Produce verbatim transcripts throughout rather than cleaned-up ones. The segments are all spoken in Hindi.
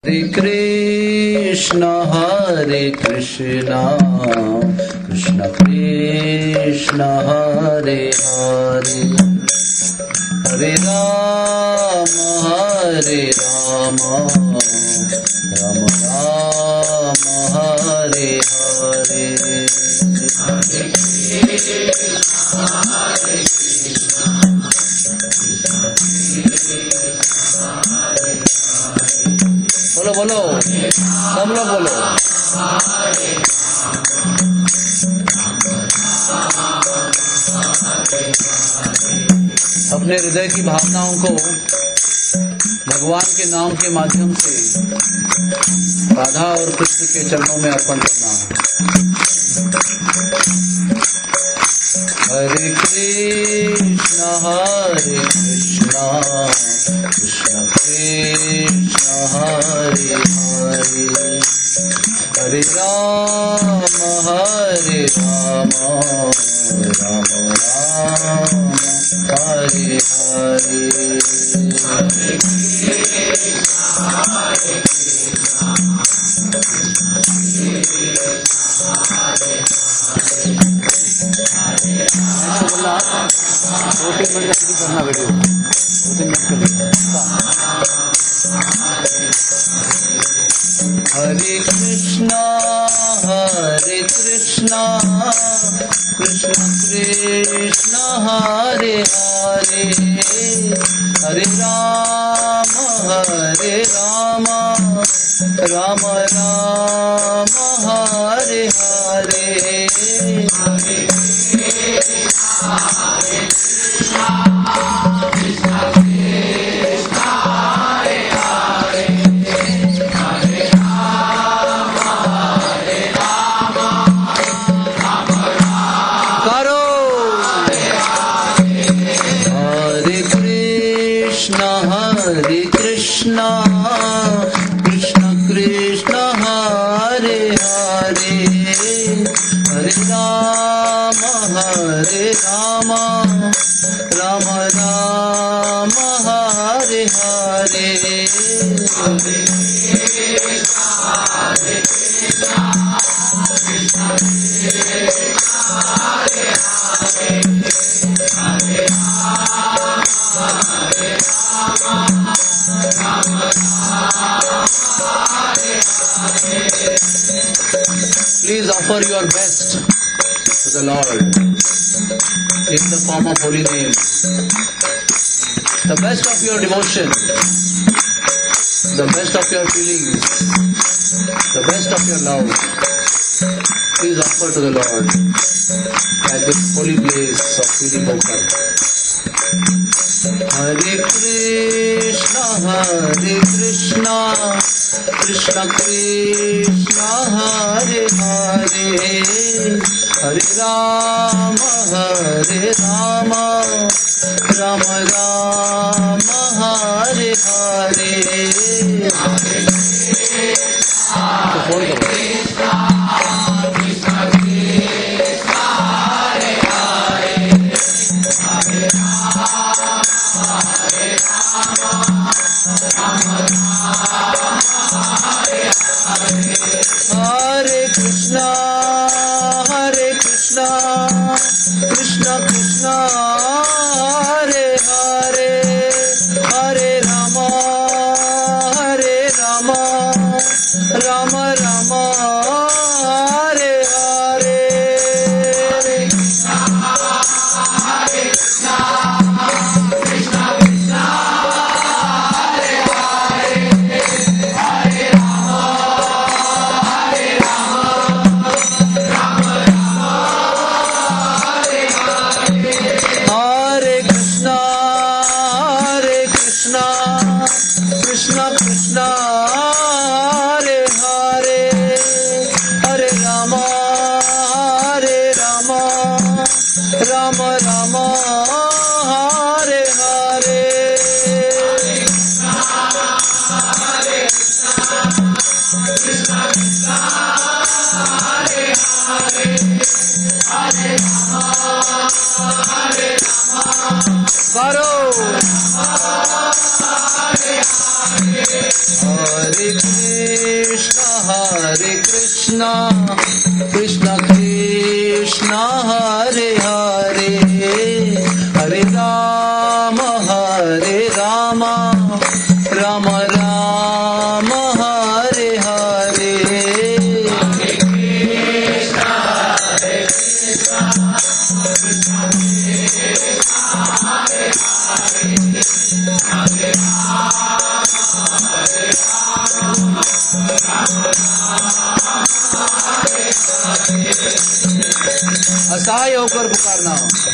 Krishna Hare Krishna Krishna Krishna Hare Hare Hare Rama Hare Rama Rama Rama Hare Hare Hare Krishna Hare Krishna बोलो बोलो सब लोग बोलो। अपने हृदय की भावनाओं को भगवान के नाम के माध्यम से राधा और कृष्ण के चरणों में अर्पण करना। हरे कृष्णा हरे कृष्णा कृष्ण कृष्ण हरे हरे हरे राम हरे राम राम राम हरे हरे हरे कृष्णा हरे कृष्णा दो तीन मिनट का शुरू करना वीडियो दो तीन मिनट के लिए। हरे कृष्णा हरे कृष्णा कृष्ण कृष्ण हरे हरे हरे राम हरे राम राम राम हरे हरे हरे कृष्णा हरे कृष्णा कृष्ण कृष्ण हरे हरे हरे राम हरे राम राम राम करो हरे कृष्णा हरे कृष्णा कृष्ण कृष्ण हरे हरे हरे राम हरे राम राम राम हरे हरे हरे कृष्णा हरे कृष्णा कृष्ण कृष्ण हरे हरे हरे राम हरे Ram Ram Ram Hare Hare. Please offer your best to the Lord in the form of holy name. The best of your devotion, the best of your feelings, the best of your love. Please offer to the Lord at this holy place of Sri Bhokar. Hare Krishna Hare Krishna Krishna Krishna Hare Hare Hare Rama Hare Rama Rama Rama Hare Hare Hare Krishna Hare Krishna Krishna Krishna Hare Hare Hare Rama Hare Rama Rama Rama Hare Hare Hare Krishna Hare Krishna Krishna Krishna Hare Hare Hare Rama Hare Rama Rama Rama Hare Hare Hare Krishna Hare Krishna Krishna Krishna Hare Hare Hare Rama Hare Rama Rama Rama Hare Hare Hare Krishna Hare Krishna Krishna Krishna Hare Hare Hare Rama Hare Rama Rama Rama Hare Hare Hare Krishna Hare Krishna Krishna Krishna Hare Hare Hare Rama Hare Rama Karo Hare Hare Hare Krishna, Hare Krishna, Krishna Krishna, Hare Hare, Hare Rama, Hare Rama, Rama Rama, Hare Hare. असहाय होकर पुकारना।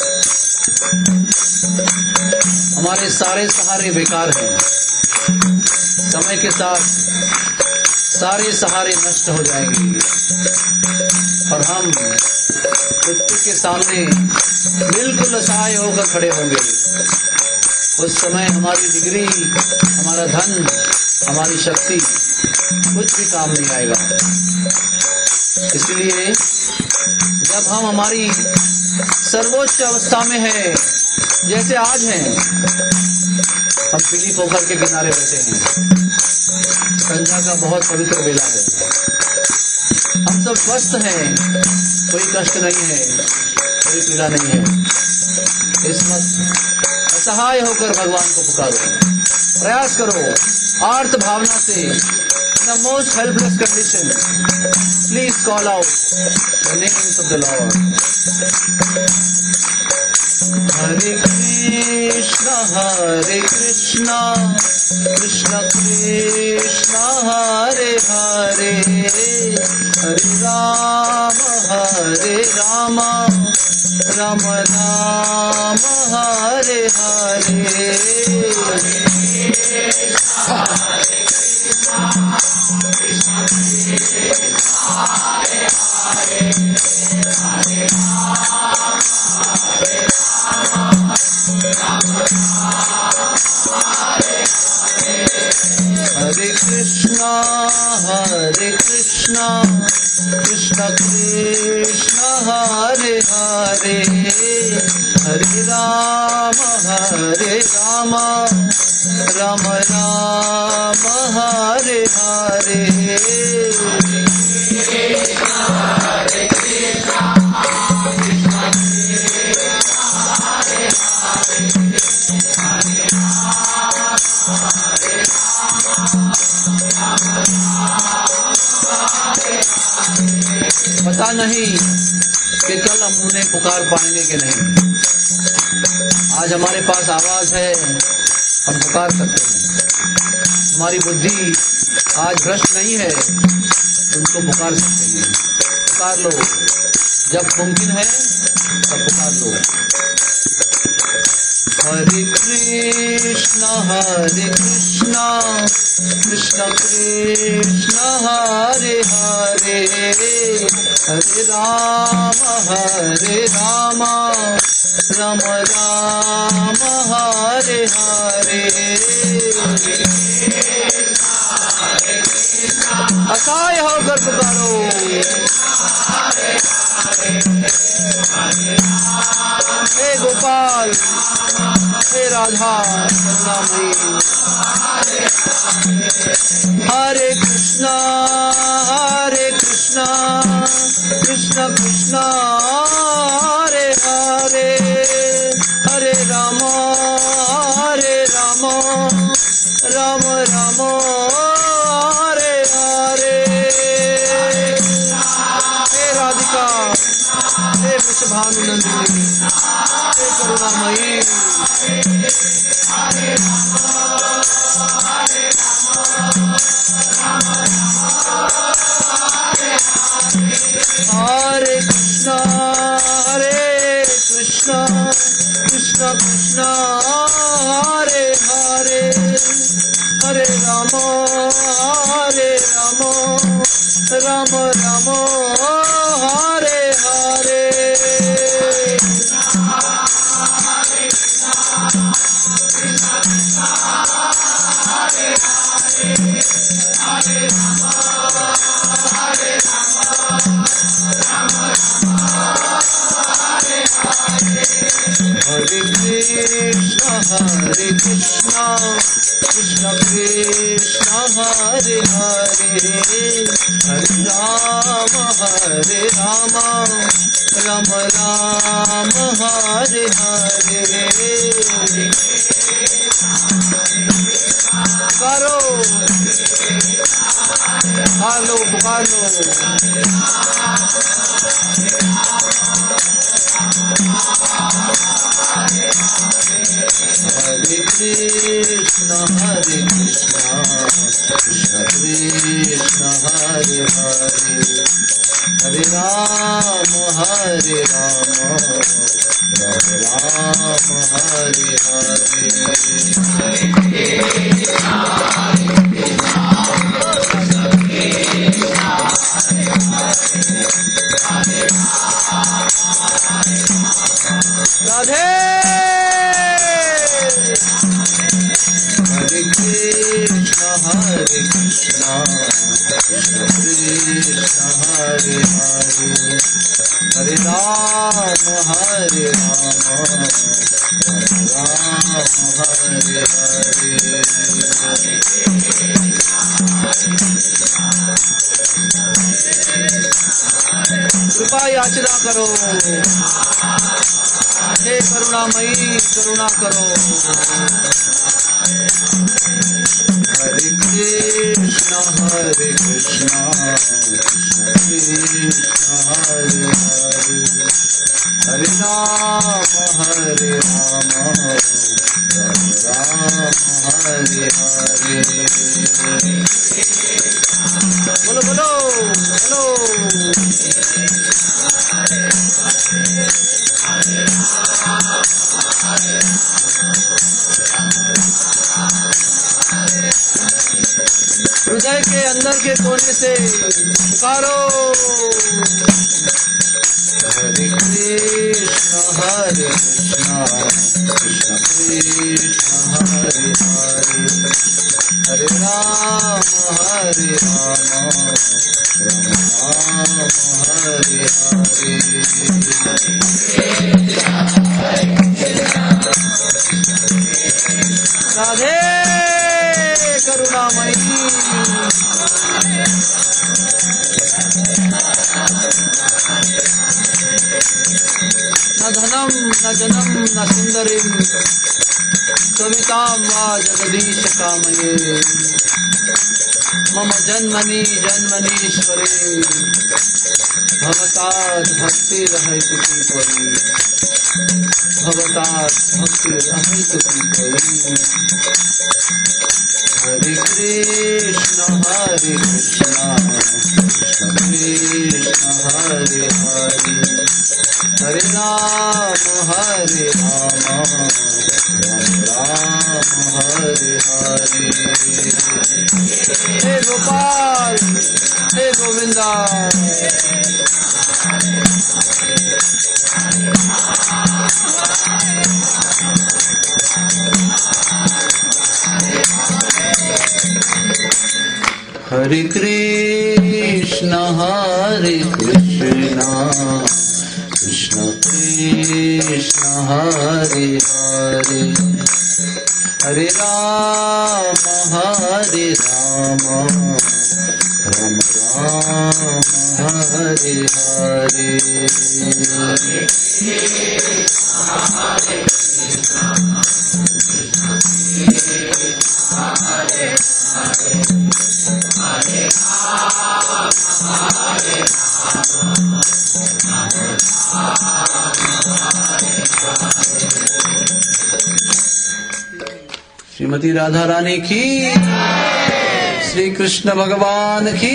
हमारे सारे सहारे बेकार हैं। समय के साथ सारे सहारे नष्ट हो जाएंगे और हम मृत्यु के सामने बिल्कुल असहाय होकर खड़े होंगे। उस समय हमारी डिग्री, हमारा धन, हमारी शक्ति कुछ भी काम नहीं आएगा। इसलिए जब हम हमारी सर्वोच्च अवस्था में हैं, जैसे आज हैं, हम पीली पोखर के किनारे बैठे हैं। संध्या का बहुत पवित्र बेला है। हम सब स्वस्थ हैं, कोई कष्ट नहीं है, कोई पीड़ा नहीं है। इस वक्त असहाय होकर भगवान को पुकारो, प्रयास करो आर्त भावना से। In the most helpless condition, please call out the names of the Lord. Hare Krishna, Hare Krishna, Krishna Krishna, Hare Hare, Hare Rama, Hare Rama, Rama Rama, Hare Hare. Hare Krishna, Hare Krishna, Krishna Krishna, Hare Hare, Hare Rama, Hare Rama, Rama Rama, Hare Hare. पता नहीं कि कल हम उन्हें पुकार पाएंगे कि नहीं। आज हमारे पास आवाज है, हम पुकार सकते हैं। हमारी बुद्धि आज भ्रष्ट नहीं है, उनको पुकार सकते हैं। पुकार लो, जब मुमकिन है तब पुकार लो। Hare Krishna, Hare Krishna, Krishna Krishna, Hare Hare, Hare Rama, Hare Rama, Rama Rama, Hare Hare. असहाय होकर पुकारो। हे गोपाल, हे राधा करुणामयी। हरे कृष्णा, हरे कृष्णा, कृष्ण कृष्णा, हरे हरे, हरे राम, हरे राम, राम राम, हरे हरे। हे राधिका, हे वृषभानुनंदिनी, हे करुणामयी। हरे कृष्णा, हरे कृष्णा, कृष्ण कृष्णा, हरे हरे, हरे राम, हरे Ram, Ram Ram, Hare Hare. Hare Krishna, Hare Krishna, Krishna Krishna Krishna Hare Hare Hare Rama Hare Rama Rama Rama Hare Hare Karo Halo Bukalo Hare Krishna Hare Krishna Krishna Krishna Hare Hare Hare Rama Hare Rama Rama Rama Hare Hare Radhe Hare Krishna Hare Krishna Krishna Krishna Hare Hare Hare Rama Hare Rama Rama Hare Hare कृपा याचना करो हे करुणामयी करुणा करो हरे कृष्णा हरे कृष्णा कृष्णा कृष्णा हरे हरे हरे राम हरे राम राम राम हरे हरे बोलो बोलो बोलो हृदय के अंदर के कोने से पुकारो हरे कृष्णा हरे कृष्णा कृष्णा कृष्णा हरे हरे हरे राम हरे राम राम राम हरे हरे राधे करुणामयी न धनम न जनम न सुंदरीम सवितां वा जगदीश कामये मम जन्मनि जन्मनीश्वरे भवतात् भक्ति रहैतु त्वयि भवतात् भक्ति रहैतु त्वयि हरे कृष्ण हरे कृष्ण कृष्ण कृष्ण हरे हरे हरे राम हरे राम राम राम हरे हरे हे गोपाल हे गोविंदा हरे कृष्णा हरे कृष्णा कृष्ण कृष्ण हरे हरे हरे राम हरे राम राम राम हरे हरे श्रीमती राधा रानी की, श्री कृष्ण भगवान की,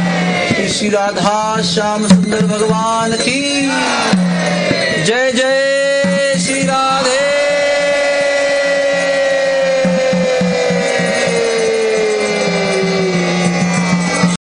श्री श्री राधा श्याम सुंदर भगवान की जय जय।